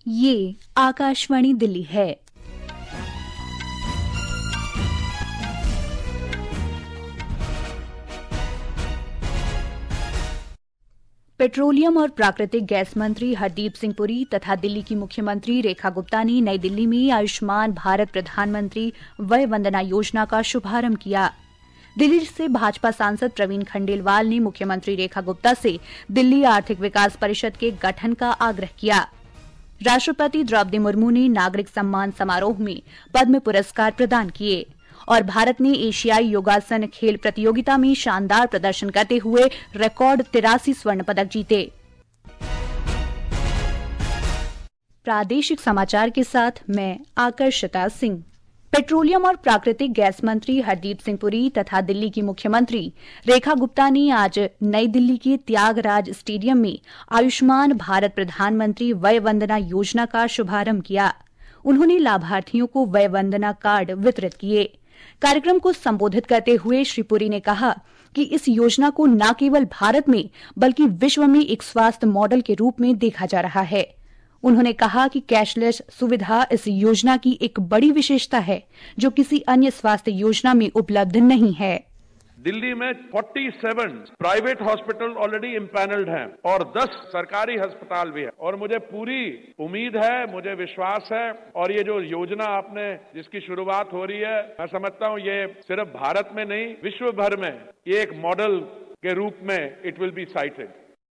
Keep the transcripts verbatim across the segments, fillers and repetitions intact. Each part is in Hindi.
ये आकाशवाणी दिल्ली है। पेट्रोलियम और प्राकृतिक गैस मंत्री हरदीप सिंह पुरी तथा दिल्ली की मुख्यमंत्री रेखा गुप्ता ने नई दिल्ली में आयुष्मान भारत प्रधानमंत्री वय वंदना योजना का शुभारंभ किया। दिल्ली से भाजपा सांसद प्रवीण खंडेलवाल ने मुख्यमंत्री रेखा गुप्ता से दिल्ली आर्थिक विकास परिषद के गठन का आग्रह किया। राष्ट्रपति द्रौपदी मुर्मू ने नागरिक सम्मान समारोह में पद्म पुरस्कार प्रदान किए और भारत ने एशियाई योगासन खेल प्रतियोगिता में शानदार प्रदर्शन करते हुए रिकॉर्ड तिरासी स्वर्ण पदक जीते। प्रादेशिक समाचार के साथ मैं आकर्षिता सिंह। पेट्रोलियम और प्राकृतिक गैस मंत्री हरदीप सिंह पुरी तथा दिल्ली की मुख्यमंत्री रेखा गुप्ता ने आज नई दिल्ली के त्यागराज स्टेडियम में आयुष्मान भारत प्रधानमंत्री वय वंदना योजना का शुभारंभ किया। उन्होंने लाभार्थियों को वय वंदना कार्ड वितरित किए। कार्यक्रम को संबोधित करते हुए श्री पुरी ने कहा कि इस योजना को न केवल भारत में बल्कि विश्व में एक स्वास्थ्य मॉडल के रूप में देखा जा रहा है। उन्होंने कहा कि कैशलेस सुविधा इस योजना की एक बड़ी विशेषता है जो किसी अन्य स्वास्थ्य योजना में उपलब्ध नहीं है। दिल्ली में सैंतालीस प्राइवेट हॉस्पिटल ऑलरेडी इम्पैनल्ड हैं और दस सरकारी अस्पताल भी है और मुझे पूरी उम्मीद है, मुझे विश्वास है और ये जो योजना आपने जिसकी शुरुआत हो रही है, मैं समझता हूँ ये सिर्फ भारत में नहीं विश्व भर में ये एक मॉडल के रूप में इट विल बी साइटेड।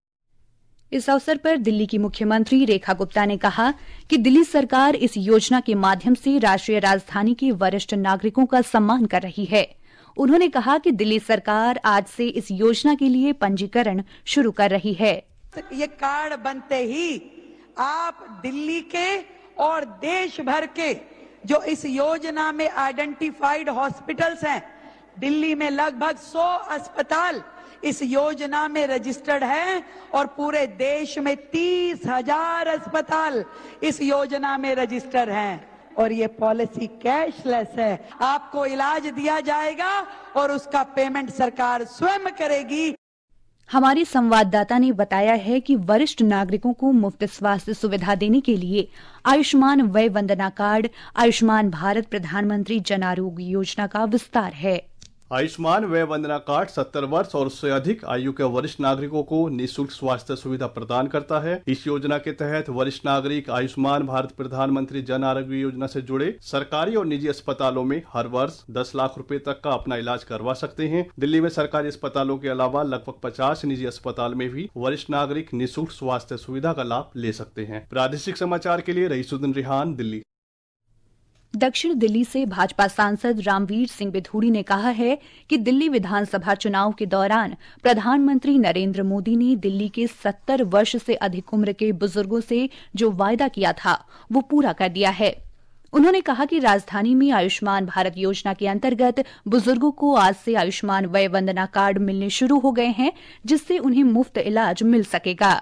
इस अवसर पर दिल्ली की मुख्यमंत्री रेखा गुप्ता ने कहा कि दिल्ली सरकार इस योजना के माध्यम से राष्ट्रीय राजधानी के वरिष्ठ नागरिकों का सम्मान कर रही है। उन्होंने कहा कि दिल्ली सरकार आज से इस योजना के लिए पंजीकरण शुरू कर रही है। ये कार्ड बनते ही आप दिल्ली के और देश भर के जो इस योजना में आइडेंटिफाइड हॉस्पिटल्स हैं, दिल्ली में लगभग सौ अस्पताल इस योजना में रजिस्टर्ड है और पूरे देश में तीस हजार अस्पताल इस योजना में रजिस्टर्ड हैं और ये पॉलिसी कैशलेस है। आपको इलाज दिया जाएगा और उसका पेमेंट सरकार स्वयं करेगी। हमारे संवाददाता ने बताया है कि वरिष्ठ नागरिकों को मुफ्त स्वास्थ्य सुविधा देने के लिए आयुष्मान वय वंदना कार्ड आयुष्मान भारत प्रधानमंत्री जन आरोग्य योजना का विस्तार है। आयुष्मान वय वंदना कार्ड सत्तर वर्ष और उससे अधिक आयु के वरिष्ठ नागरिकों को निःशुल्क स्वास्थ्य सुविधा प्रदान करता है। इस योजना के तहत वरिष्ठ नागरिक आयुष्मान भारत प्रधानमंत्री जन आरोग्य योजना से जुड़े सरकारी और निजी अस्पतालों में हर वर्ष दस लाख रुपए तक का अपना इलाज करवा सकते हैं। दिल्ली में सरकारी अस्पतालों के अलावा लगभग पचास निजी अस्पताल में भी वरिष्ठ नागरिक निःशुल्क स्वास्थ्य सुविधा का लाभ ले सकते हैं। प्रादेशिक समाचार के लिए रईसुद्दीन रिहान, दिल्ली। दक्षिण दिल्ली से भाजपा सांसद रामवीर सिंह बिधूड़ी ने कहा है कि दिल्ली विधानसभा चुनाव के दौरान प्रधानमंत्री नरेंद्र मोदी ने दिल्ली के सत्तर वर्ष से अधिक उम्र के बुजुर्गों से जो वायदा किया था वो पूरा कर दिया है। उन्होंने कहा कि राजधानी में आयुष्मान भारत योजना के अंतर्गत बुजुर्गों को आज से आयुष्मान वय वंदना कार्ड मिलने शुरू हो गए हैं, जिससे उन्हें मुफ्त इलाज मिल सकेगा।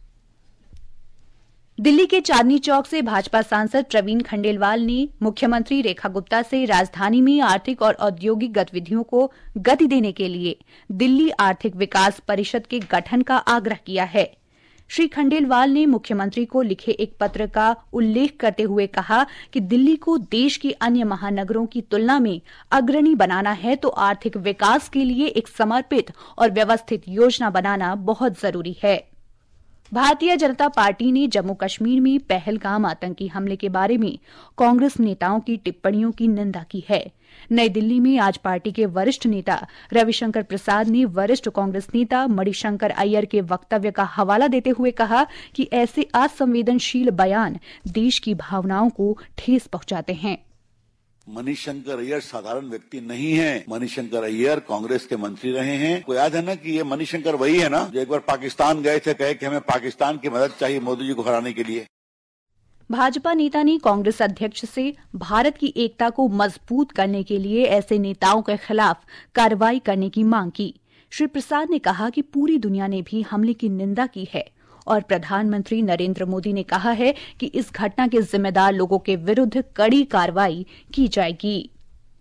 दिल्ली के चांदनी चौक से भाजपा सांसद प्रवीण खंडेलवाल ने मुख्यमंत्री रेखा गुप्ता से राजधानी में आर्थिक और औद्योगिक गतिविधियों को गति देने के लिए दिल्ली आर्थिक विकास परिषद के गठन का आग्रह किया है। श्री खंडेलवाल ने मुख्यमंत्री को लिखे एक पत्र का उल्लेख करते हुए कहा कि दिल्ली को देश के अन्य महानगरों की तुलना में अग्रणी बनाना है तो आर्थिक विकास के लिए एक समर्पित और व्यवस्थित योजना बनाना बहुत जरूरी है। भारतीय जनता पार्टी ने जम्मू कश्मीर में पहलगाम आतंकी हमले के बारे में कांग्रेस नेताओं की टिप्पणियों की निंदा की है। नई दिल्ली में आज पार्टी के वरिष्ठ नेता रविशंकर प्रसाद ने वरिष्ठ कांग्रेस नेता मणिशंकर अय्यर के वक्तव्य का हवाला देते हुए कहा कि ऐसे असंवेदनशील बयान देश की भावनाओं को ठेस पहुंचाते हैं। मणिशंकर अय्यर साधारण व्यक्ति नहीं है। मणिशंकर अय्यर कांग्रेस के मंत्री रहे हैं। को याद है ना कि ये मणिशंकर वही है ना जो एक बार पाकिस्तान गए थे, कहे कि हमें पाकिस्तान की मदद चाहिए मोदी जी को हराने के लिए। भाजपा नेता ने कांग्रेस अध्यक्ष से भारत की एकता को मजबूत करने के लिए ऐसे नेताओं के खिलाफ कार्रवाई करने की मांग की। श्री प्रसाद ने कहा कि पूरी दुनिया ने भी हमले की निंदा की है और प्रधानमंत्री नरेंद्र मोदी ने कहा है कि इस घटना के जिम्मेदार लोगों के विरुद्ध कड़ी कार्रवाई की जाएगी।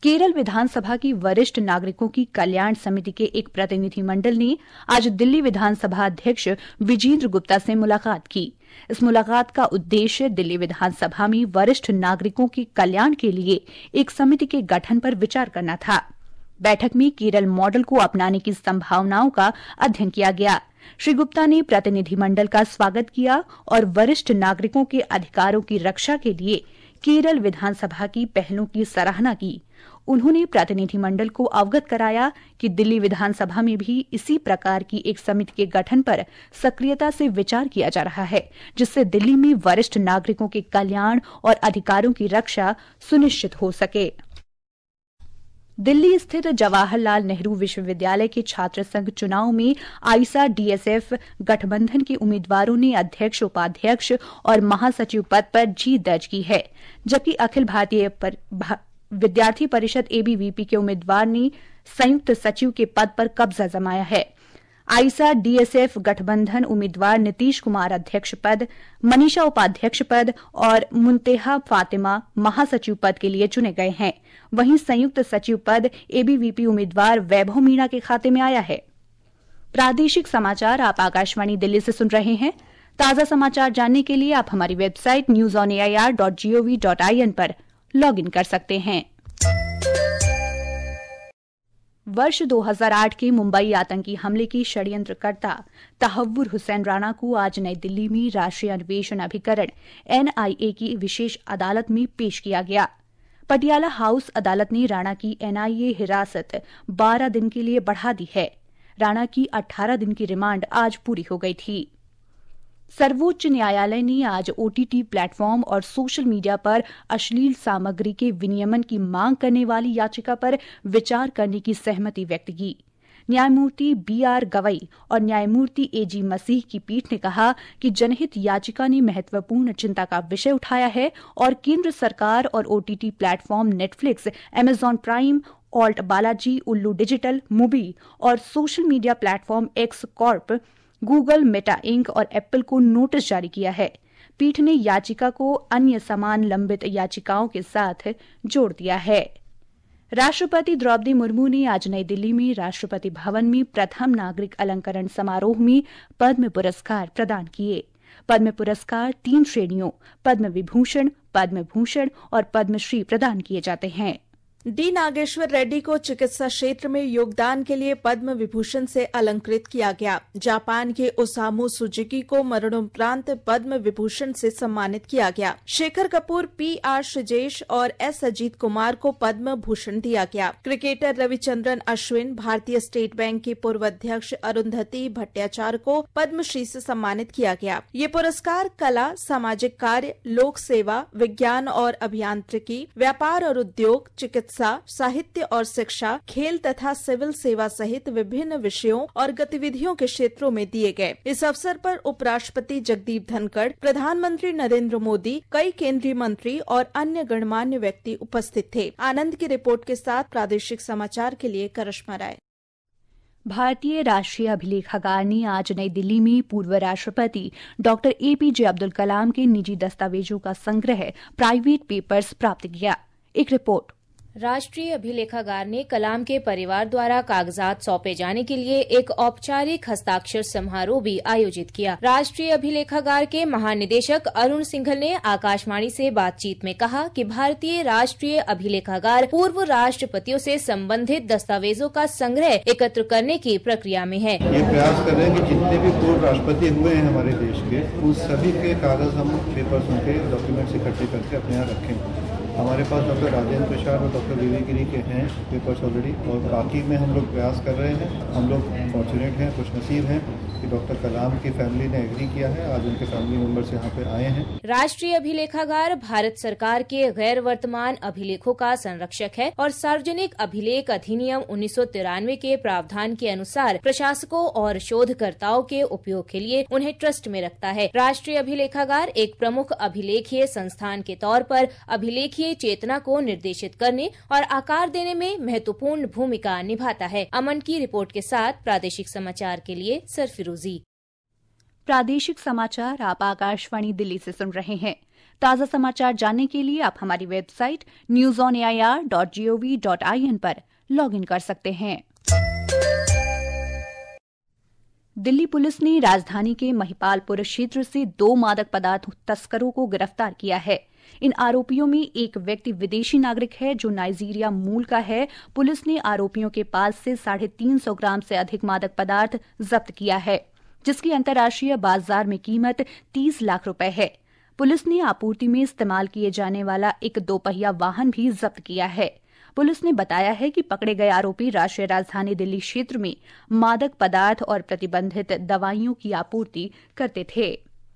केरल विधानसभा की वरिष्ठ नागरिकों की कल्याण समिति के एक प्रतिनिधिमंडल ने आज दिल्ली विधानसभा अध्यक्ष विजेंद्र गुप्ता से मुलाकात की। इस मुलाकात का उद्देश्य दिल्ली विधानसभा में वरिष्ठ नागरिकों के कल्याण के लिए एक समिति के गठन पर विचार करना था। बैठक में केरल मॉडल को अपनाने की संभावनाओं का अध्ययन किया गया। श्री गुप्ता ने प्रतिनिधिमंडल का स्वागत किया और वरिष्ठ नागरिकों के अधिकारों की रक्षा के लिए केरल विधानसभा की पहलों की सराहना की। उन्होंने प्रतिनिधिमंडल को अवगत कराया कि दिल्ली विधानसभा में भी इसी प्रकार की एक समिति के गठन पर सक्रियता से विचार किया जा रहा है, जिससे दिल्ली में वरिष्ठ नागरिकों के कल्याण और अधिकारों की रक्षा सुनिश्चित हो सके। दिल्ली स्थित जवाहरलाल नेहरू विश्वविद्यालय के छात्र संघ चुनाव में आईसा डीएसएफ गठबंधन के उम्मीदवारों ने अध्यक्ष, उपाध्यक्ष और महासचिव पद पर जीत दर्ज की है, जबकि अखिल भारतीय पर, भा, विद्यार्थी परिषद एबीवीपी के उम्मीदवार ने संयुक्त सचिव के पद पर कब्जा जमाया है। आईसा डीएसएफ गठबंधन उम्मीदवार नीतीश कुमार अध्यक्ष पद, मनीषा उपाध्यक्ष पद और मुंतेहा फातिमा महासचिव पद के लिए चुने गए हैं। वहीं संयुक्त सचिव पद एबीवीपी उम्मीदवार वैभव मीणा के खाते में आया है। प्रादेशिक समाचार आप आकाशवाणी दिल्ली से सुन रहे हैं। ताजा समाचार जानने के लिए आप हमारी website news on A I R dot G O V dot I N पर लॉग इन कर सकते हैं। वर्ष दो हज़ार आठ के मुंबई आतंकी हमले के षड्यंत्रकर्ता तहव्वुर हुसैन राणा को आज नई दिल्ली में राष्ट्रीय अन्वेषण अभिकरण एनआईए की विशेष अदालत में पेश किया गया। पटियाला हाउस अदालत ने राणा की एनआईए हिरासत बारह दिन के लिए बढ़ा दी है। राणा की अठारह दिन की रिमांड आज पूरी हो गई थी। सर्वोच्च न्यायालय ने आज ओटीटी प्लेटफॉर्म और सोशल मीडिया पर अश्लील सामग्री के विनियमन की मांग करने वाली याचिका पर विचार करने की सहमति व्यक्त की। न्यायमूर्ति बी आर गवई और न्यायमूर्ति एजी मसीह की पीठ ने कहा कि जनहित याचिका ने महत्वपूर्ण चिंता का विषय उठाया है और केंद्र सरकार और OTT platform Netflix, Amazon Prime, ALT Balaji, Ullu digital, MUBI और social media platform X Corp, Google, Meta Inc और एप्पल को नोटिस जारी किया है। पीठ ने याचिका को अन्य समान लंबित याचिकाओं के साथ जोड़ दिया है। राष्ट्रपति द्रौपदी मुर्मू ने आज नई दिल्ली में राष्ट्रपति भवन में प्रथम नागरिक अलंकरण समारोह में पद्म पुरस्कार प्रदान किए। पद्म पुरस्कार तीन श्रेणियों पद्म विभूषण, पद्म भूषण और पद्मश्री प्रदान किए जाते हैं। डी नागेश्वर रेड्डी को चिकित्सा क्षेत्र में योगदान के लिए पद्म विभूषण से अलंकृत किया गया। जापान के ओसामू सुजुकी को मरणोपरांत पद्म विभूषण से सम्मानित किया गया। शेखर कपूर, पी आर श्रीजेश और एस अजीत कुमार को पद्म भूषण दिया गया। क्रिकेटर रविचंद्रन अश्विन, भारतीय स्टेट बैंक के पूर्व अध्यक्ष अरुंधति भट्टाचार्य को पद्मश्री से सम्मानित किया गया। ये पुरस्कार कला, सामाजिक कार्य, लोक सेवा, विज्ञान और अभियांत्रिकी, व्यापार और उद्योग, चिकित्सा, साहित्य और शिक्षा, खेल तथा सिविल सेवा सहित विभिन्न विषयों और गतिविधियों के क्षेत्रों में दिए गए। इस अवसर पर उपराष्ट्रपति जगदीप धनखड़, प्रधानमंत्री नरेंद्र मोदी, कई केंद्रीय मंत्री और अन्य गणमान्य व्यक्ति उपस्थित थे। आनंद की रिपोर्ट के साथ प्रादेशिक समाचार के लिए करिश्मा राय। भारतीय राष्ट्रीय अभिलेखागार ने आज नई दिल्ली में पूर्व राष्ट्रपति डॉक्टर एपीजे अब्दुल कलाम के निजी दस्तावेजों का संग्रह प्राइवेट पेपर्स प्राप्त किया। एक रिपोर्ट। राष्ट्रीय अभिलेखागार ने कलाम के परिवार द्वारा कागजात सौंपे जाने के लिए एक औपचारिक हस्ताक्षर समारोह भी आयोजित किया। राष्ट्रीय अभिलेखागार के महानिदेशक अरुण सिंघल ने आकाशवाणी से बातचीत में कहा कि भारतीय राष्ट्रीय अभिलेखागार पूर्व राष्ट्रपतियों से संबंधित दस्तावेजों का संग्रह एकत्र करने की प्रक्रिया में है। ये प्रयास कर रहे हैं कि जितने भी पूर्व राष्ट्रपति हुए हैं हमारे देश के, उन सभी के कागज हम पेपर्स, उनके डॉक्यूमेंट्स इकट्ठे करके अपने यहाँ रखें। हमारे पास डॉक्टर राजेंद्र प्रसाद और डॉक्टर विवेक गिरी के हैं पेपर्स ऑलरेडी, और बाकी में हम लोग प्रयास कर रहे हैं। हम लोग फॉर्चुनेट हैं, खुश नसीब हैं कि डॉक्टर कलाम की फैमिली ने एग्री किया है। आज उनके फैमिली मेंबर्स यहाँ पे आए हैं। राष्ट्रीय अभिलेखागार भारत सरकार के गैर वर्तमान अभिलेखों का संरक्षक है और सार्वजनिक अभिलेख अधिनियम उन्नीस सौ तिरानवे के प्रावधान के अनुसार प्रशासकों और शोधकर्ताओं के उपयोग के लिए उन्हें ट्रस्ट में रखता है। राष्ट्रीय अभिलेखागार एक प्रमुख अभिलेखीय संस्थान के तौर पर अभिलेखीय चेतना को निर्देशित करने और आकार देने में महत्वपूर्ण भूमिका निभाता है। अमन की रिपोर्ट के साथ प्रादेशिक समाचार के लिए सरफिरोजी। प्रादेशिक समाचार आप आकाशवाणी दिल्ली से सुन रहे हैं। ताज़ा समाचार जानने के लिए आप हमारी website news on A I R dot G O V dot I N पर लॉग इन कर सकते हैं। दिल्ली पुलिस ने राजधानी के महिपालपुर क्षेत्र से दो मादक पदार्थ तस्करों को गिरफ्तार किया है। इन आरोपियों में एक व्यक्ति विदेशी नागरिक है जो नाइजीरिया मूल का है। पुलिस ने आरोपियों के पास से साढ़े तीन सौ ग्राम से अधिक मादक पदार्थ जब्त किया है, जिसकी अंतर्राष्ट्रीय बाजार में कीमत तीस लाख रुपए है। पुलिस ने आपूर्ति में इस्तेमाल किए जाने वाला एक दोपहिया वाहन भी जब्त किया है। पुलिस ने बताया है कि पकड़े गए आरोपी राष्ट्रीय राजधानी दिल्ली क्षेत्र में मादक पदार्थ और प्रतिबंधित दवाइयों की आपूर्ति करते थे।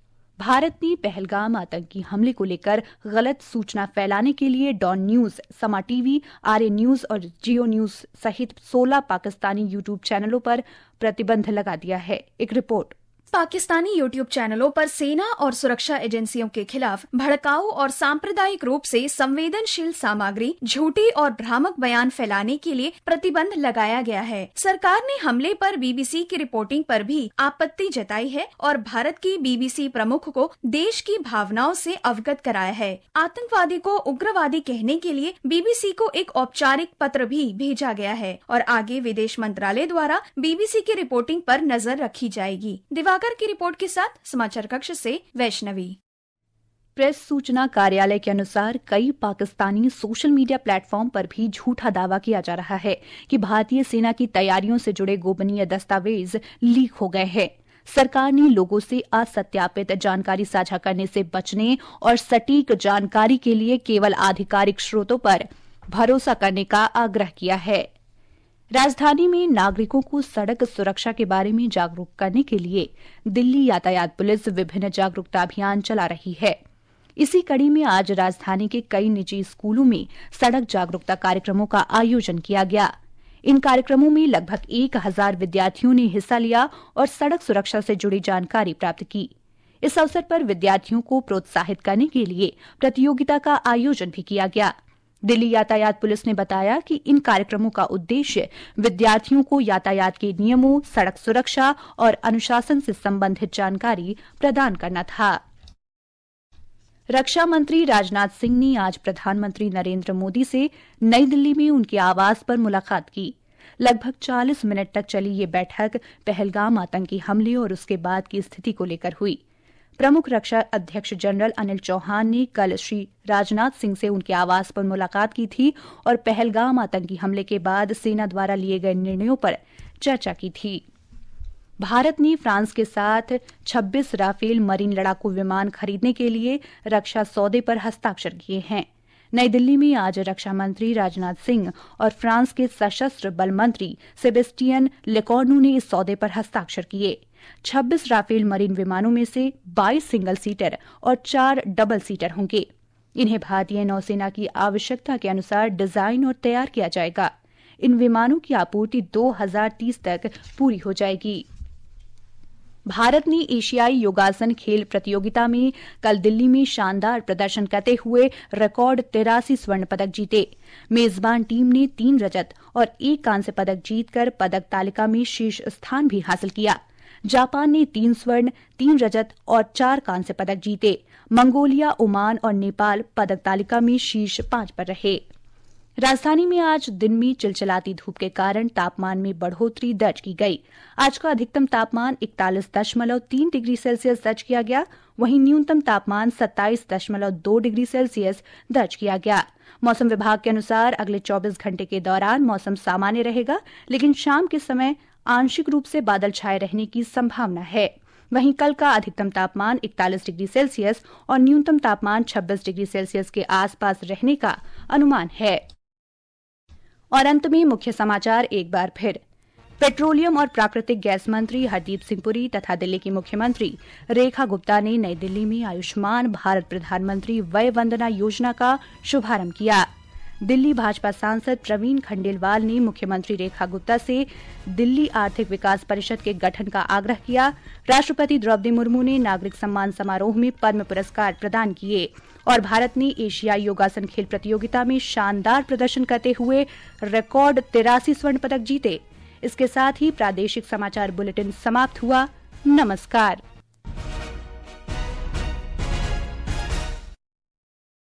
भारत ने पहलगाम आतंकी हमले को लेकर गलत सूचना फैलाने के लिए Dawn news, Samaa TV, ARY news और जियो न्यूज सहित सोलह पाकिस्तानी यूट्यूब चैनलों पर प्रतिबंध लगा दिया है। एक रिपोर्ट। पाकिस्तानी यूट्यूब चैनलों पर सेना और सुरक्षा एजेंसियों के खिलाफ भड़काऊ और सांप्रदायिक रूप से संवेदनशील सामग्री, झूठी और भ्रामक बयान फैलाने के लिए प्रतिबंध लगाया गया है। सरकार ने हमले पर बीबीसी की रिपोर्टिंग पर भी आपत्ति जताई है और भारत की बीबीसी प्रमुख को देश की भावनाओं से अवगत कराया है। आतंकवादी को उग्रवादी कहने के लिए बीबीसी को एक औपचारिक पत्र भी भेजा गया है और आगे विदेश मंत्रालय द्वारा बीबीसी की रिपोर्टिंग पर नजर रखी जाएगी। की रिपोर्ट के साथ समाचार कक्ष से वैष्णवी। प्रेस सूचना कार्यालय के अनुसार कई पाकिस्तानी सोशल मीडिया प्लेटफॉर्म पर भी झूठा दावा किया जा रहा है कि भारतीय सेना की तैयारियों से जुड़े गोपनीय दस्तावेज लीक हो गए हैं। सरकार ने लोगों से असत्यापित जानकारी साझा करने से बचने और सटीक जानकारी के लिए केवल आधिकारिक स्रोतों पर भरोसा करने का आग्रह किया है। राजधानी में नागरिकों को सड़क सुरक्षा के बारे में जागरूक करने के लिए दिल्ली यातायात पुलिस विभिन्न जागरूकता अभियान चला रही है। इसी कड़ी में आज राजधानी के कई निजी स्कूलों में सड़क जागरूकता कार्यक्रमों का आयोजन किया गया। इन कार्यक्रमों में लगभग एक हजार विद्यार्थियों ने हिस्सा लिया और सड़क सुरक्षा से जुड़ी जानकारी प्राप्त की। इस अवसर पर विद्यार्थियों को प्रोत्साहित करने के लिए प्रतियोगिता का आयोजन भी किया गया। दिल्ली यातायात पुलिस ने बताया कि इन कार्यक्रमों का उद्देश्य विद्यार्थियों को यातायात के नियमों, सड़क सुरक्षा और अनुशासन से संबंधित जानकारी प्रदान करना था। रक्षा मंत्री राजनाथ सिंह ने आज प्रधानमंत्री नरेंद्र मोदी से नई दिल्ली में उनके आवास पर मुलाकात की। लगभग चालीस मिनट तक चली ये बैठक पहलगाम आतंकी हमले और उसके बाद की स्थिति को लेकर हुई। प्रमुख रक्षा अध्यक्ष जनरल अनिल चौहान ने कल श्री राजनाथ सिंह से उनके आवास पर मुलाकात की थी और पहलगाम आतंकी हमले के बाद सेना द्वारा लिए गए निर्णयों पर चर्चा की थी। भारत ने फ्रांस के साथ छब्बीस राफेल मरीन लड़ाकू विमान खरीदने के लिए रक्षा सौदे पर हस्ताक्षर किए हैं। नई दिल्ली में आज रक्षा मंत्री राजनाथ सिंह और फ्रांस के सशस्त्र बल मंत्री सेबेस्टियन लेकॉर्नू ने इस सौदे पर हस्ताक्षर किए। छब्बीस राफेल मरीन विमानों में से बाईस सिंगल सीटर और चार डबल सीटर होंगे। इन्हें भारतीय नौसेना की आवश्यकता के अनुसार डिजाइन और तैयार किया जाएगा। इन विमानों की आपूर्ति दो हज़ार तीस तक पूरी हो जाएगी। भारत ने एशियाई योगासन खेल प्रतियोगिता में कल दिल्ली में शानदार प्रदर्शन करते हुए रिकॉर्ड तिरासी स्वर्ण पदक जीते। मेजबान टीम ने तीन रजत और एक कांस्य पदक जीतकर पदक तालिका में शीर्ष स्थान भी हासिल किया। जापान ने तीन स्वर्ण, तीन रजत और चार कांस्य पदक जीते। मंगोलिया, ओमान और नेपाल पदक तालिका में शीर्ष पांच पर रहे। राजधानी में आज दिन में चिलचिलाती धूप के कारण तापमान में बढ़ोतरी दर्ज की गई। आज का अधिकतम तापमान इकतालीस दशमलव तीन डिग्री सेल्सियस दर्ज किया गया, वहीं न्यूनतम तापमान सत्ताईस दशमलव दो डिग्री सेल्सियस दर्ज किया गया। मौसम विभाग के अनुसार अगले चौबीस घंटे के दौरान मौसम सामान्य रहेगा, लेकिन शाम के समय आंशिक रूप से बादल छाए रहने की संभावना है। वहीं कल का अधिकतम तापमान इकतालीस डिग्री सेल्सियस और न्यूनतम तापमान छब्बीस डिग्री सेल्सियस के आसपास रहने का अनुमान है। और अंत में मुख्य समाचार एक बार फिर। पेट्रोलियम और प्राकृतिक गैस मंत्री हरदीप सिंह पुरी तथा दिल्ली की मुख्यमंत्री रेखा गुप्ता ने नई दिल्ली में आयुष्मान भारत प्रधानमंत्री वय वंदना योजना का शुभारंभ किया। दिल्ली भाजपा सांसद प्रवीण खंडेलवाल ने मुख्यमंत्री रेखा गुप्ता से दिल्ली आर्थिक विकास परिषद के गठन का आग्रह किया। राष्ट्रपति द्रौपदी मुर्मू ने नागरिक सम्मान समारोह में पद्म पुरस्कार प्रदान किए और भारत ने एशियाई योगासन खेल प्रतियोगिता में शानदार प्रदर्शन करते हुए रिकॉर्ड तिरासी स्वर्ण पदक जीते। इसके साथ ही प्रादेशिक समाचार बुलेटिन समाप्त हुआ। नमस्कार।